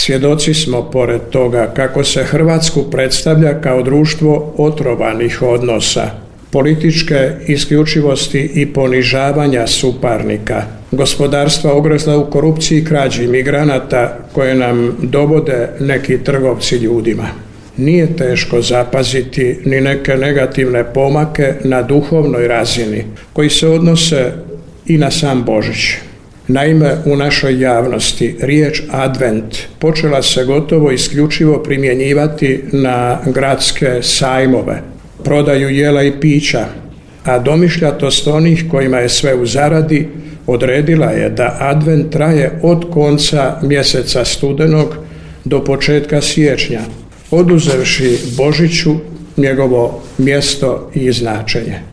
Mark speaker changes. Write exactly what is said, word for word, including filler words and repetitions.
Speaker 1: Svjedoci smo pored toga kako se Hrvatsku predstavlja kao društvo otrovanih odnosa, političke isključivosti i ponižavanja suparnika, gospodarstva ogrezla u korupciji i krađi migranata koje nam dovode neki trgovci ljudima. Nije teško zapaziti ni neke negativne pomake na duhovnoj razini koji se odnose i na sam Božić. Naime, u našoj javnosti riječ advent počela se gotovo isključivo primjenjivati na gradske sajmove, prodaju jela i pića, a domišljatost onih kojima je sve u zaradi odredila je da advent traje od konca mjeseca studenog do početka siječnja, oduzevši Božiću njegovo mjesto i značenje.